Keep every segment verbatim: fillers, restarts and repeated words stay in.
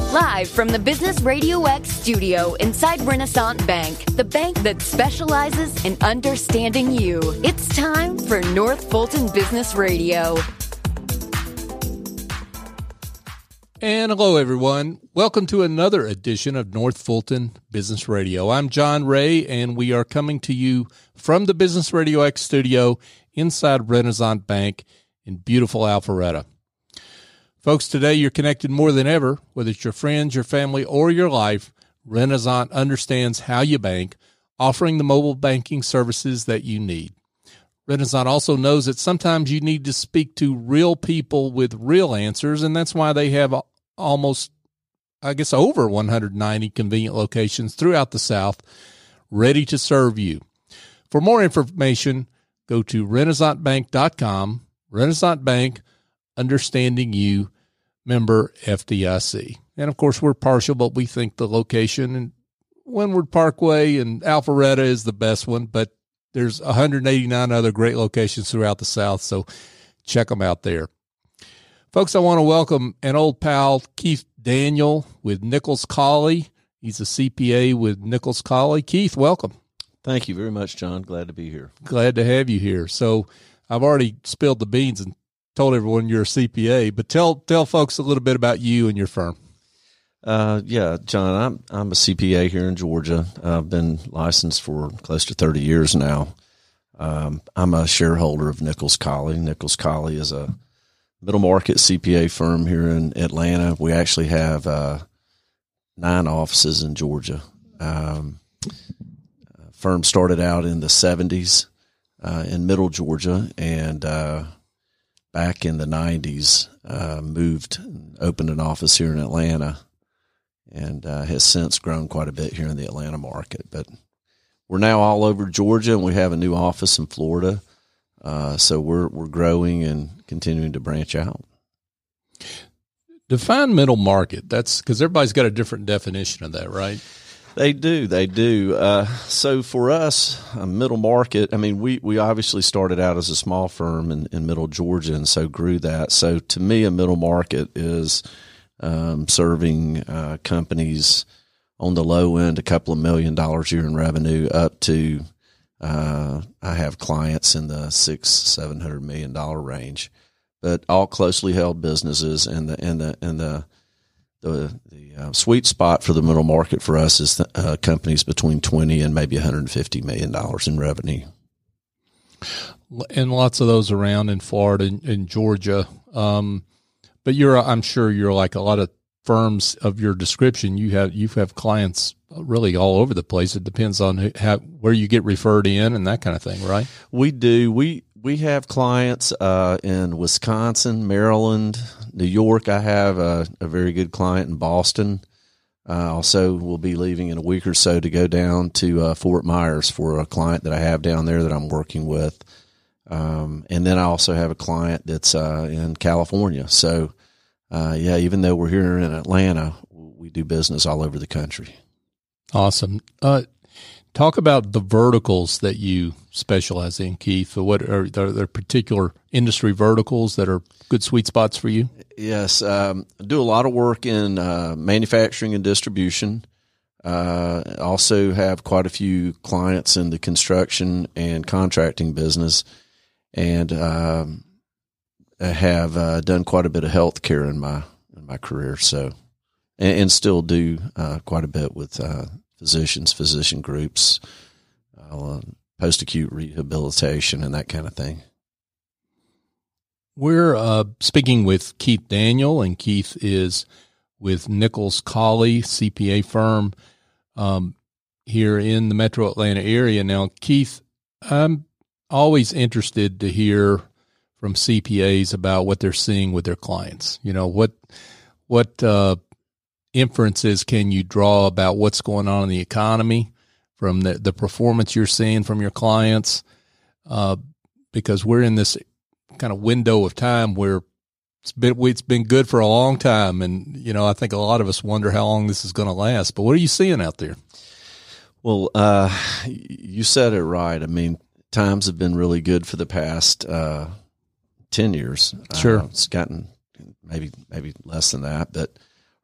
Live from the Business Radio X studio inside Renaissance Bank, the bank that specializes in understanding you. It's time for North Fulton Business Radio. And hello, everyone. Welcome to another edition of North Fulton Business Radio. I'm John Ray, and we are coming to you from the Business Radio X studio inside Renaissance Bank in beautiful Alpharetta. Folks, today you're connected more than ever, whether it's your friends, your family, or your life. Renaissance understands how you bank, offering the mobile banking services that you need. Renaissance also knows that sometimes you need to speak to real people with real answers, and that's why they have almost, I guess, over one hundred ninety convenient locations throughout the South ready to serve you. For more information, go to renaissance bank dot com. Renaissance Bank, understanding you, member F D I C. And, of course, we're partial, but we think the location in Windward Parkway and Alpharetta is the best one, but there's one hundred eighty-nine other great locations throughout the South, so check them out there. Folks, I want to welcome an old pal, Keith Daniel with Nichols Cawley. He's a C P A with Nichols Cawley. Keith, welcome. Thank you very much, John. Glad to be here. Glad to have you here. So I've already spilled the beans and told everyone you're a C P A, but tell tell folks a little bit about you and your firm. Uh, yeah, John, I'm I'm a C P A here in Georgia. I've been licensed for close to thirty years now. Um, I'm a shareholder of Nichols Cawley. Nichols Cawley is a middle market C P A firm here in Atlanta. We actually have uh, nine offices in Georgia. Um, firm started out in the seventies uh, in Middle Georgia, and uh, back in the nineties uh, moved and opened an office here in Atlanta, and uh, has since grown quite a bit here in the Atlanta market. But we're now all over Georgia, and we have a new office in Florida. Uh, so we're we're growing and continuing to branch out. Define middle market. That's because everybody's got a different definition of that, right? They do. They do. Uh, so for us, a middle market, I mean, we, we obviously started out as a small firm in, in middle Georgia, and so grew that. So to me, a middle market is um, serving uh, companies on the low end, a couple of million dollars a year in revenue, up to uh, I have clients in the six, seven hundred million dollar range, but all closely held businesses. And the and the and the the, the uh, sweet spot for the middle market for us is the, uh, companies between twenty and maybe one hundred fifty million dollars in revenue. And lots of those around in Florida and, and Georgia. Um, but you're, I'm sure you're like a lot of firms of your description. You have, you have clients really all over the place. It depends on how, where you get referred in and that kind of thing, right? We do. We, we have clients, uh, in Wisconsin, Maryland, New York. I have a, a very good client in Boston. Uh, also will be leaving in a week or so to go down to, uh, Fort Myers for a client that I have down there that I'm working with. Um, and then I also have a client that's, uh, in California. So, uh, yeah, even though we're here in Atlanta, we do business all over the country. Awesome. Uh, talk about the verticals that you specialize in, Keith. What are, are there particular industry verticals that are good sweet spots for you? Yes. Um, I do a lot of work in, uh, manufacturing and distribution. Uh, also have quite a few clients in the construction and contracting business, and, um, I have, uh, done quite a bit of healthcare in my, in my career. So, and, and still do, uh, quite a bit with, uh, physicians, physician groups, uh, post-acute rehabilitation and that kind of thing. We're, uh, speaking with Keith Daniel, and Keith is with Nichols Cawley, C P A firm, um, here in the metro Atlanta area. Now, Keith, I'm always interested to hear from C P As about what they're seeing with their clients. You know, what, what, uh, inferences can you draw about what's going on in the economy from the, the performance you're seeing from your clients? Uh, because we're in this kind of window of time where it's been, it's been good for a long time. And, you know, I think a lot of us wonder how long this is going to last, but what are you seeing out there? Well, uh, you said it right. I mean, times have been really good for the past, uh, ten years. Sure. Uh, it's gotten maybe, maybe less than that, but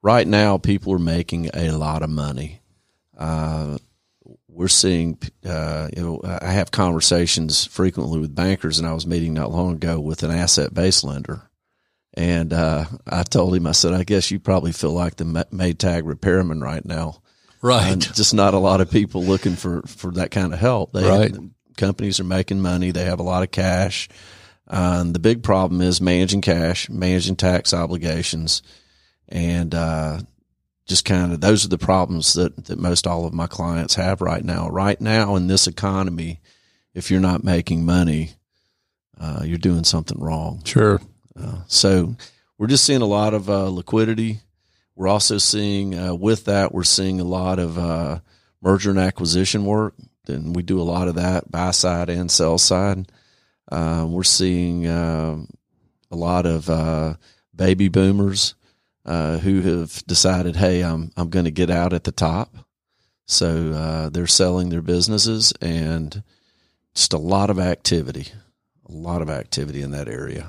right now people are making a lot of money. Uh, we're seeing, uh, you know, I have conversations frequently with bankers, and I was meeting not long ago with an asset-based lender. And uh, I told him, I said, I guess you probably feel like the Maytag repairman right now. Right. And just not a lot of people looking for, for that kind of help. They, right. Companies are making money. They have a lot of cash. Um, the big problem is managing cash, managing tax obligations, and uh, just kind of those are the problems that, that most all of my clients have right now. Right now in this economy, if you're not making money, uh, you're doing something wrong. Sure. Uh, so we're just seeing a lot of uh, liquidity. We're also seeing, uh, with that, we're seeing a lot of uh, merger and acquisition work. And we do a lot of that, buy side and sell side. Uh, we're seeing uh, a lot of uh, baby boomers uh, who have decided, hey, I'm I'm going to get out at the top. So uh, they're selling their businesses, and just a lot of activity, a lot of activity in that area.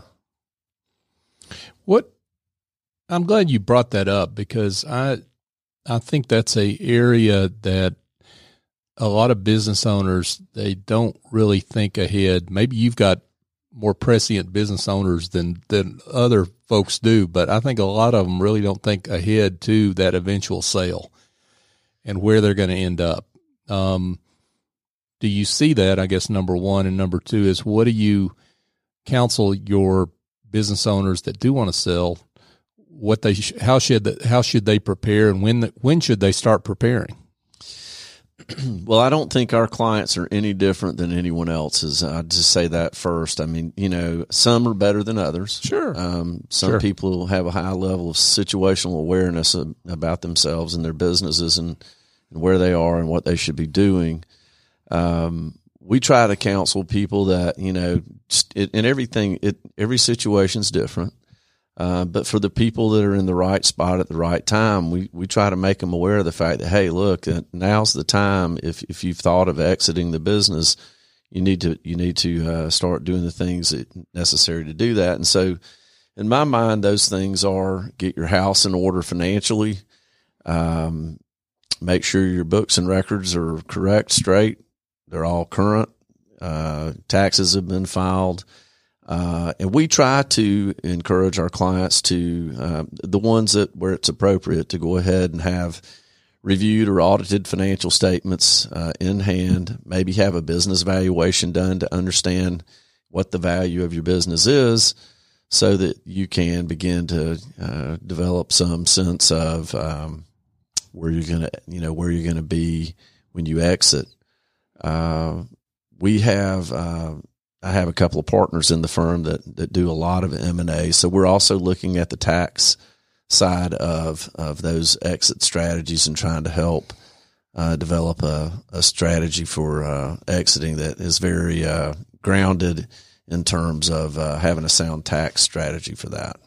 What I'm glad you brought that up, because I I think that's a area that a lot of business owners, they don't really think ahead. Maybe you've got more prescient business owners than, than other folks do, but I think a lot of them really don't think ahead to that eventual sale and where they're going to end up. Um, do you see that? I guess number one, and number two is, what do you counsel your business owners that do want to sell? What they, how should, the, how should they prepare, and when, the, when should they start preparing? Well, I don't think our clients are any different than anyone else's. I'd just say that first. I mean, you know, some are better than others. Sure. Um, some sure. people have a high level of situational awareness of, about themselves and their businesses, and, and where they are and what they should be doing. Um, we try to counsel people that, you know, it, and everything, it, every situation's different. Uh, but for the people that are in the right spot at the right time, we, we try to make them aware of the fact that, hey, look, now's the time. If if you've thought of exiting the business, you need to you need to uh, start doing the things that necessary to do that. And so, in my mind, those things are: get your house in order financially, um, make sure your books and records are correct, straight, they're all current, uh, taxes have been filed. Uh, and we try to encourage our clients to, uh, the ones that where it's appropriate, to go ahead and have reviewed or audited financial statements uh, in hand, maybe have a business valuation done to understand what the value of your business is, so that you can begin to uh, develop some sense of um, where you're going to, you know, where you're going to be when you exit. Uh, we have, uh, I have a couple of partners in the firm that, that do a lot of M and A. So we're also looking at the tax side of, of those exit strategies and trying to help uh, develop a, a strategy for uh, exiting that is very uh, grounded in terms of uh, having a sound tax strategy for that.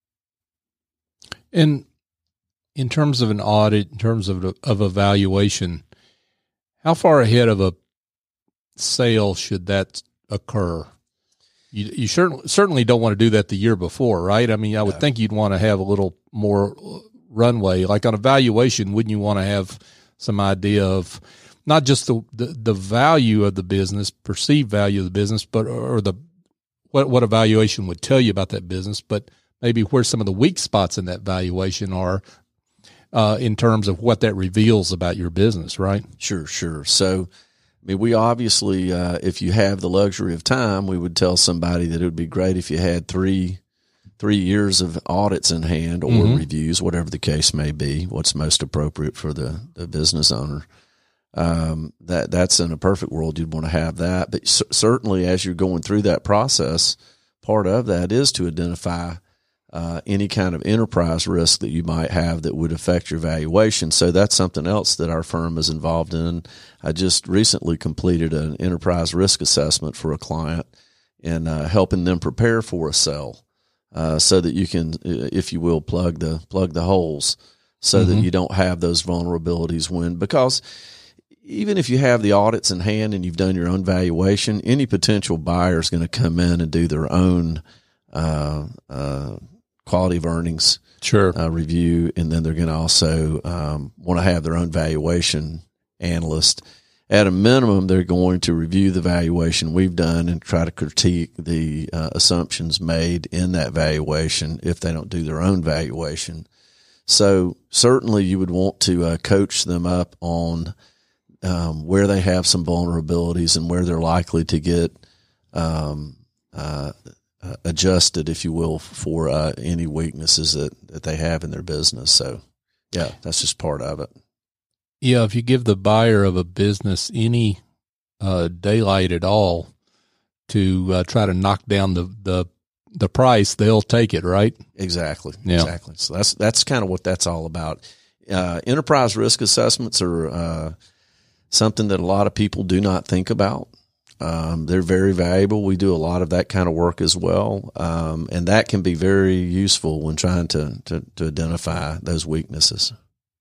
And in terms of an audit, in terms of, of evaluation, how far ahead of a sale should that occur? You, you certainly certainly don't want to do that the year before, right? I mean, I would yeah. think you'd want to have a little more runway. Like on evaluation, wouldn't you want to have some idea of not just the, the, the value of the business, perceived value of the business, but or the what what evaluation would tell you about that business, but maybe where some of the weak spots in that valuation are uh, in terms of what that reveals about your business, right? Sure, sure. So, I mean, we obviously, uh, if you have the luxury of time, we would tell somebody that it would be great if you had three three years of audits in hand, or mm-hmm. reviews, whatever the case may be, what's most appropriate for the, the business owner. Um, that that's in a perfect world, you'd want to have that. But c- certainly as you're going through that process, part of that is to identify uh, any kind of enterprise risk that you might have that would affect your valuation. So that's something else that our firm is involved in. I just recently completed an enterprise risk assessment for a client, and uh, helping them prepare for a sale, uh, so that you can, if you will, plug the plug the holes, so mm-hmm. that you don't have those vulnerabilities when, because even if you have the audits in hand and you've done your own valuation, any potential buyer is going to come in and do their own uh, uh, quality of earnings sure. uh, review, and then they're going to also um, want to have their own valuation analyst. At a minimum, they're going to review the valuation we've done and try to critique the uh, assumptions made in that valuation if they don't do their own valuation. So certainly you would want to uh, coach them up on um, where they have some vulnerabilities and where they're likely to get um, uh, adjusted, if you will, for uh, any weaknesses that, that they have in their business. So, yeah, that's just part of it. Yeah, if you give the buyer of a business any uh, daylight at all to uh, try to knock down the, the the price, they'll take it, right? Exactly, yeah. exactly. So that's that's kind of what that's all about. Uh, enterprise risk assessments are uh, something that a lot of people do not think about. Um, they're very valuable. We do a lot of that kind of work as well, um, and that can be very useful when trying to, to, to identify those weaknesses.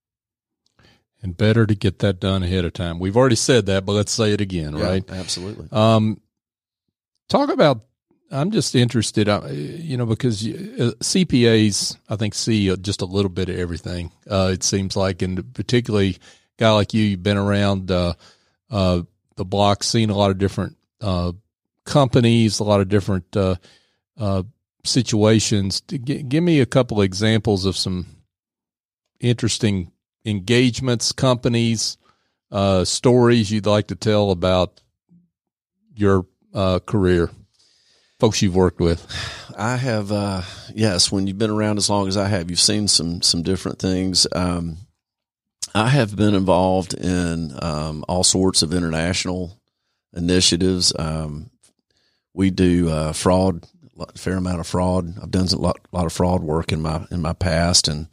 And better to get that done ahead of time. We've already said that, but let's say it again, Yeah, right? Absolutely. Um, talk about, I'm just interested, uh, you know, because uh, C P As, I think, see just a little bit of everything, uh, it seems like, and particularly a guy like you, you've been around uh, uh, the block, seen a lot of different uh, companies, a lot of different uh, uh, situations. G- give me a couple of examples of some interesting engagements, companies, uh, stories you'd like to tell about your uh, career, folks you've worked with. I have, uh, yes, when you've been around as long as I have, you've seen some some different things. Um, I have been involved in um, all sorts of international initiatives. Um, we do uh, fraud, a fair amount of fraud. I've done a lot, lot of fraud work in my in my past, and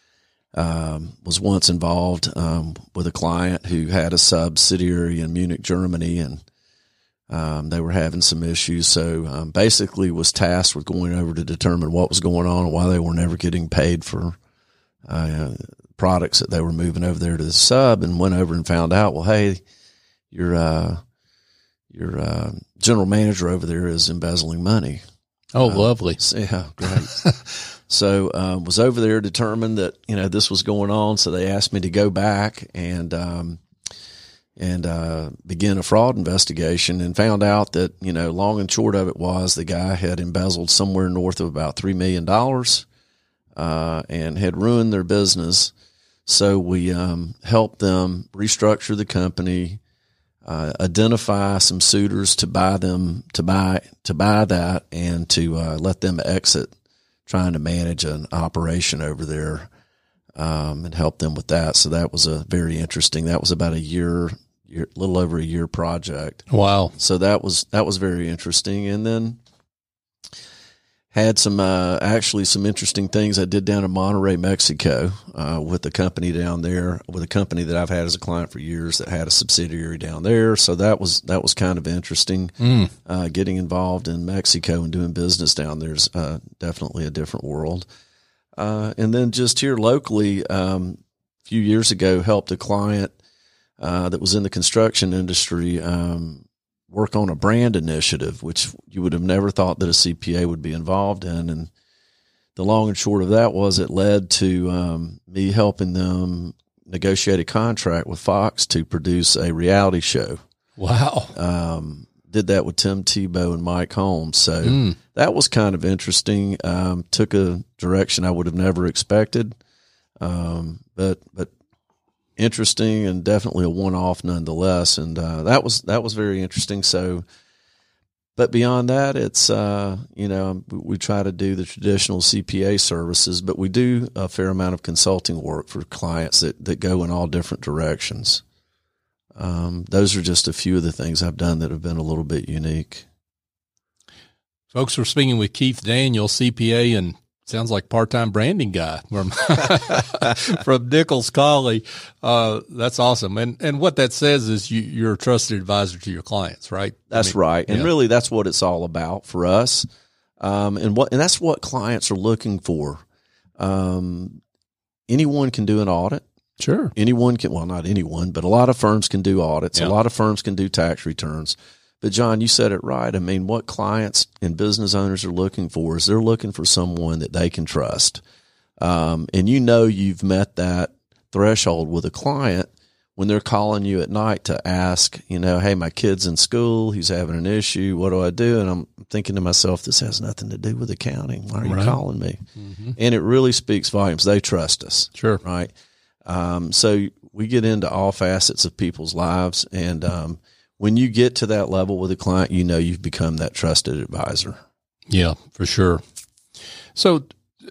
Um, was once involved um, with a client who had a subsidiary in Munich, Germany, and um, they were having some issues. So um, basically was tasked with going over to determine what was going on and why they were never getting paid for uh, products that they were moving over there to the sub, and went over and found out, well, hey, your, uh, your uh, general manager over there is embezzling money. Oh, uh, lovely. So, yeah, great. So um, was over there, determined that, you know, this was going on. So they asked me to go back and um, and uh, begin a fraud investigation, and found out that, you know, long and short of it was the guy had embezzled somewhere north of about three million dollars uh, and had ruined their business. So we um, helped them restructure the company, uh, identify some suitors to buy them, to buy, to buy that, and to uh, let them exit, trying to manage an operation over there, um, and help them with that. So that was a very interesting, that was about a year, year, little over a year project. Wow. So that was, that was very interesting. And then had some, uh, actually some interesting things I did down in Monterrey, Mexico, uh, with a company down there, with a company that I've had as a client for years that had a subsidiary down there. So that was, that was kind of interesting. Mm. Uh, getting involved in Mexico and doing business down there is uh, definitely a different world. Uh, and then just here locally, um, a few years ago, helped a client uh, that was in the construction industry um, work on a brand initiative, which you would have never thought that a C P A would be involved in. And the long and short of that was it led to um, me helping them negotiate a contract with Fox to produce a reality show. Wow. Um, did that with Tim Tebow and Mike Holmes. So Mm. that was kind of interesting. Um, took a direction I would have never expected. Um, but, but interesting, and definitely a one-off nonetheless. And, uh, that was, that was very interesting. So, but beyond that, it's, uh, you know, we try to do the traditional C P A services, but we do a fair amount of consulting work for clients that, that go in all different directions. Um, those are just a few of the things I've done that have been a little bit unique. Folks, we're speaking with Keith Daniel, C P A, and sounds like part-time branding guy from, from Nichols Colley. Uh, that's awesome. And, and what that says is you, you're a trusted advisor to your clients, right? That's I mean, right. And yeah. really that's what it's all about for us. Um, and what, and that's what clients are looking for. Um, anyone can do an audit. Sure. Anyone can, well, not anyone, but a lot of firms can do audits. Yeah. A lot of firms can do tax returns. But John, you said it right. I mean, what clients and business owners are looking for is they're looking for someone that they can trust. Um, and you know you've met that threshold with a client when they're calling you at night to ask, you know, hey, my kid's in school, he's having an issue, what do I do? And I'm thinking to myself, this has nothing to do with accounting. Why are you right. calling me? Mm-hmm. And it really speaks volumes. They trust us. Sure. Right. Um, so we get into all facets of people's lives. And um, when you get to that level with a client, you know you've become that trusted advisor. Yeah, for sure. So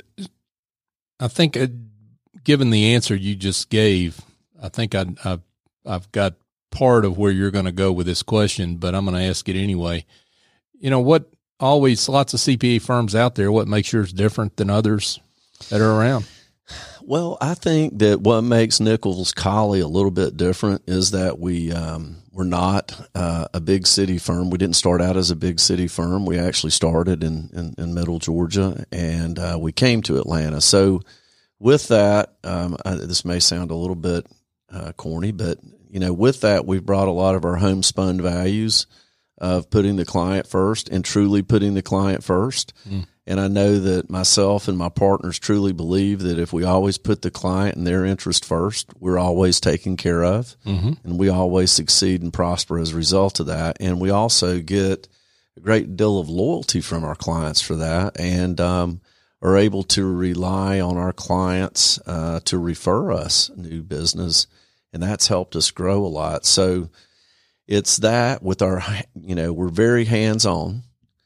I think uh, given the answer you just gave, I think I, I've, I've got part of where you're going to go with this question, but I'm going to ask it anyway. You know, what always, lots of C P A firms out there, what makes yours different than others that are around? Well, I think that what makes Nichols Colley a little bit different is that we, um, we're not uh, a big city firm. We didn't start out as a big city firm. We actually started in, in, in middle Georgia, and uh, we came to Atlanta. So with that, um, I, this may sound a little bit uh, corny, but, you know, with that, we've brought a lot of our homespun values of putting the client first and truly putting the client first. Mm. And I know that myself and my partners truly believe that if we always put the client and their interest first, we're always taken care of, mm-hmm. and we always succeed and prosper as a result of that. And we also get a great deal of loyalty from our clients for that, and um, are able to rely on our clients uh, to refer us new business, and that's helped us grow a lot. So it's that with our, you know, we're very hands-on.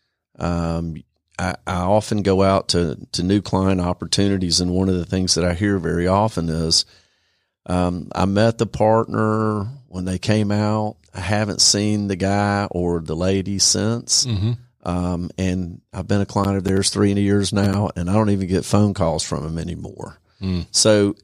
Um, I, I often go out to, to new client opportunities, and one of the things that I hear very often is, um, I met the partner when they came out. I haven't seen the guy or the lady since. Mm-hmm. Um, and I've been a client of theirs three years now, and I don't even get phone calls from them anymore. Mm. So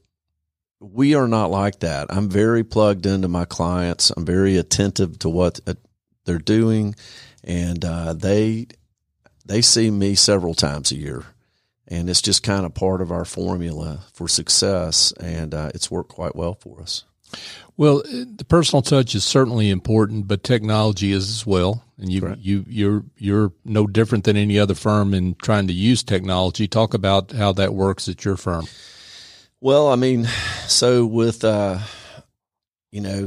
we are not like that. I'm very plugged into my clients. I'm very attentive to what uh, they're doing, and uh, they they see me several times a year, and it's just kind of part of our formula for success, and uh, it's worked quite well for us. Well, the personal touch is certainly important, but technology is as well. And you, Correct. you, you're, you're no different than any other firm in trying to use technology. Talk about how that works at your firm. Well, I mean, so with, uh, you know,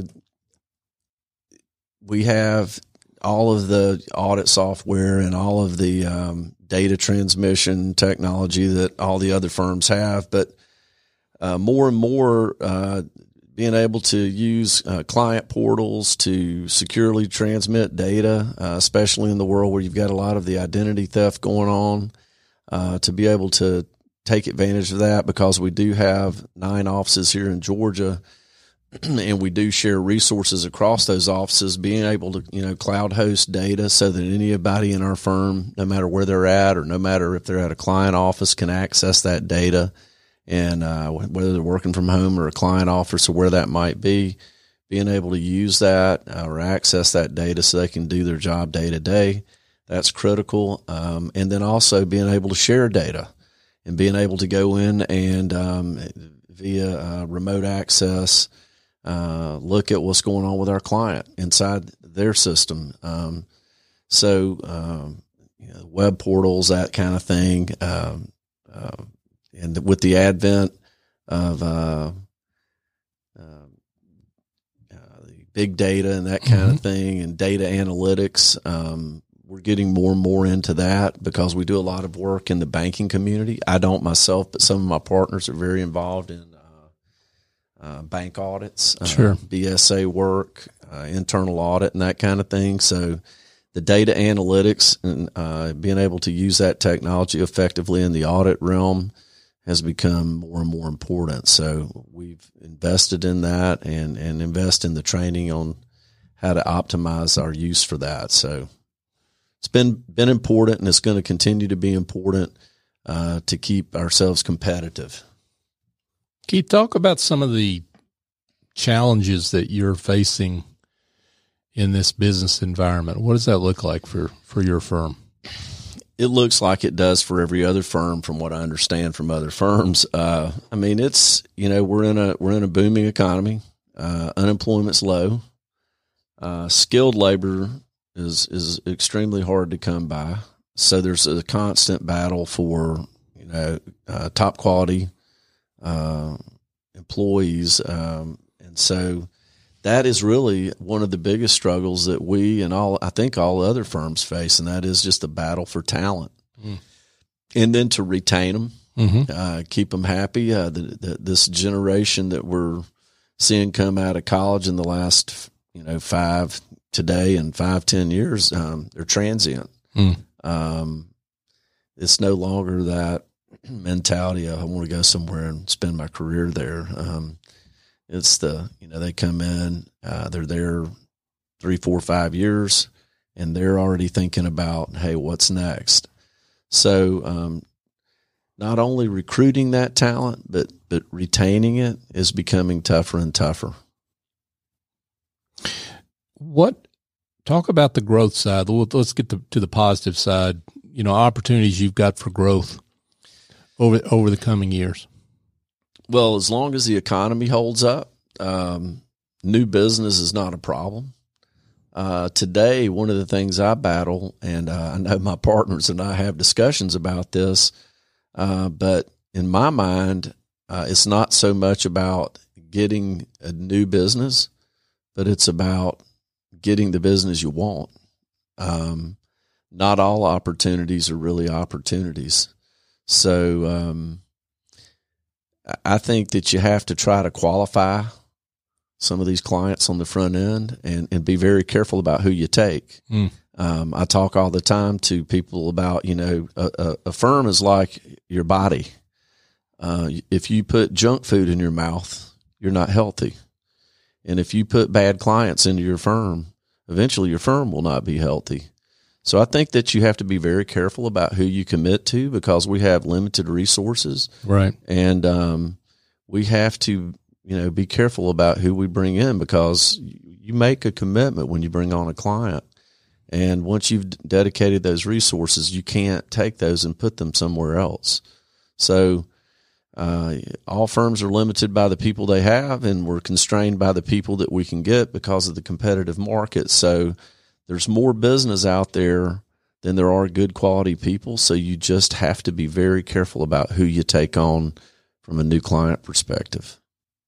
we have all of the audit software and all of the um, data transmission technology that all the other firms have, but uh, more and more, uh, being able to use uh, client portals to securely transmit data, uh, especially in the world where you've got a lot of the identity theft going on, uh, to be able to take advantage of that, because we do have nine offices here in Georgia, and we do share resources across those offices, being able to, you know, cloud host data so that anybody in our firm, no matter where they're at or no matter if they're at a client office, can access that data. And uh, whether they're working from home or a client office or where that might be, being able to use that uh, or access that data so they can do their job day to day, that's critical. Um, and then also being able to share data and being able to go in and um, via uh, remote access, uh, look at what's going on with our client inside their system. Um, so um, you know, web portals, that kind of thing. Um, uh, And with the advent of uh, uh, uh, the big data and that kind mm-hmm. of thing, and data analytics, um, we're getting more and more into that because we do a lot of work in the banking community. I don't myself, but some of my partners are very involved in uh, uh, bank audits, uh, sure. B S A work, uh, internal audit, and that kind of thing. So the data analytics and uh, being able to use that technology effectively in the audit realm has become more and more important. So we've invested in that and, and invest in the training on how to optimize our use for that. So it's been, been important, and it's going to continue to be important uh, to keep ourselves competitive. Keith, talk about some of the challenges that you're facing in this business environment. What does that look like for, for your firm? It looks like it does for every other firm, from what I understand from other firms. Uh, I mean, it's, you know, we're in a, we're in a booming economy. Uh, unemployment's low. Uh, skilled labor is, is extremely hard to come by. So there's a constant battle for, you know, uh, top quality uh, employees. Um, and so that is really one of the biggest struggles that we and all, I think all other firms face, and that is just the battle for talent. Mm. And then to retain them, mm-hmm. uh, keep them happy. Uh, the, the, this generation that we're seeing come out of college in the last, you know, five today and five, ten years, um, they're transient. Mm. Um, it's no longer that mentality of I want to go somewhere and spend my career there. Um, it's the, you know, they come in, uh, they're there three, four, five years, and they're already thinking about, hey, what's next? So, um, not only recruiting that talent, but, but retaining it is becoming tougher and tougher. What, talk about the growth side. Let's get to, to the positive side, you know, opportunities you've got for growth over, over the coming years. Well, as long as the economy holds up, um, new business is not a problem. Uh, today, one of the things I battle, and uh, I know my partners and I have discussions about this, uh, but in my mind, uh, it's not so much about getting a new business, but it's about getting the business you want. Um, not all opportunities are really opportunities. So um, I think that you have to try to qualify some of these clients on the front end and, and be very careful about who you take. Mm. Um, I talk all the time to people about, you know, a, a, a firm is like your body. Uh, if you put junk food in your mouth, you're not healthy. And if you put bad clients into your firm, eventually your firm will not be healthy. So I think that you have to be very careful about who you commit to because we have limited resources. Right. And um, we have to, you know, be careful about who we bring in because you make a commitment when you bring on a client. And once you've dedicated those resources, you can't take those and put them somewhere else. So uh, all firms are limited by the people they have, and we're constrained by the people that we can get because of the competitive market. So there's more business out there than there are good quality people. So you just have to be very careful about who you take on from a new client perspective.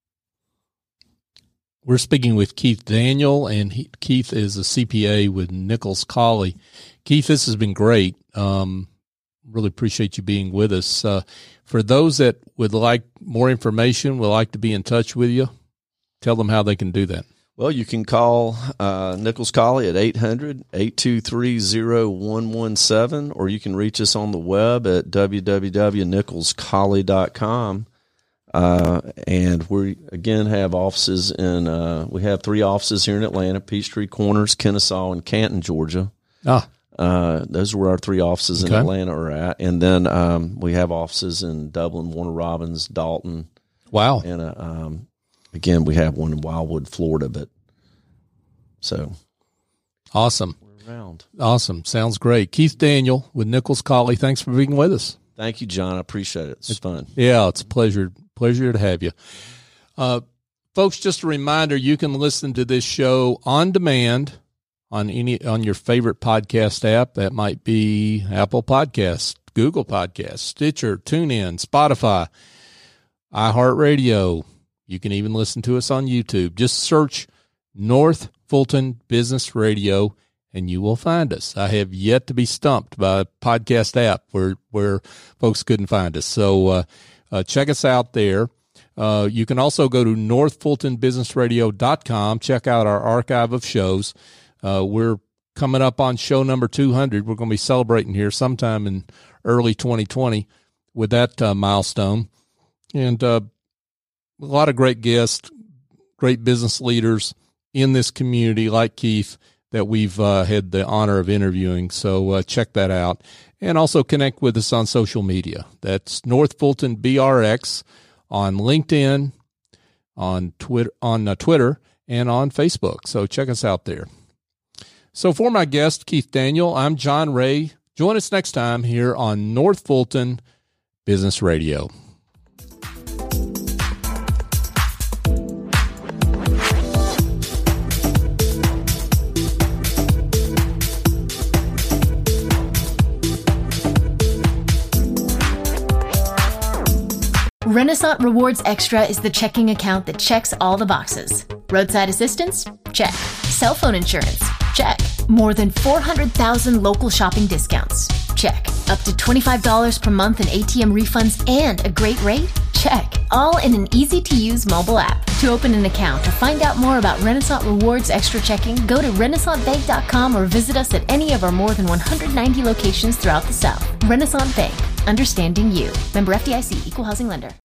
We're speaking with Keith Daniel, and he, Keith is a C P A with Nichols Colley. Keith, this has been great. Um, really appreciate you being with us. Uh, for those that would like more information, would like to be in touch with you, tell them how they can do that. Well, you can call uh, Nichols Colley at eight hundred, eight two three, zero one one seven, or you can reach us on the web at w w w dot nichols colley dot com. Uh, and we again have offices in, uh, we have three offices here in Atlanta, Peachtree Corners, Kennesaw, and Canton, Georgia. Ah, uh, those are where our three offices okay. in Atlanta are at. And then, um, we have offices in Dublin, Warner Robins, Dalton. Wow. And, uh, um, again, we have one in Wildwood, Florida, but so. Awesome. We're around. Awesome. Sounds great. Keith Daniel with Nichols Colley. Thanks for being with us. Thank you, John. I appreciate it. It's, it's fun. Yeah, it's a pleasure. Pleasure to have you. Uh, folks, just a reminder, you can listen to this show on demand on any on your favorite podcast app. That might be Apple Podcasts, Google Podcasts, Stitcher, TuneIn, Spotify, iHeartRadio. You can even listen to us on YouTube. Just search North Fulton Business Radio, and you will find us. I have yet to be stumped by a podcast app where, where folks couldn't find us. So uh, uh, check us out there. Uh, you can also go to north fulton business radio dot com. Check out our archive of shows. Uh, we're coming up on show number two hundred. We're going to be celebrating here sometime in early twenty twenty with that uh, milestone. And uh, a lot of great guests, great business leaders in this community like Keith that we've uh, had the honor of interviewing. So uh, check that out. And also connect with us on social media. That's North Fulton B R X on LinkedIn, on Twitter, on uh, Twitter, and on Facebook. So check us out there. So for my guest, Keith Daniel, I'm John Ray. Join us next time here on North Fulton Business Radio. Renaissance Rewards Extra is the checking account that checks all the boxes. Roadside assistance? Check. Cell phone insurance? Check. More than four hundred thousand local shopping discounts? Check. Up to twenty-five dollars per month in A T M refunds and a great rate? Check. All in an easy-to-use mobile app. To open an account or find out more about Renaissance Rewards Extra Checking, go to renaissance bank dot com or visit us at any of our more than one hundred ninety locations throughout the South. Renaissance Bank. Understanding you. Member F D I C. Equal Housing Lender.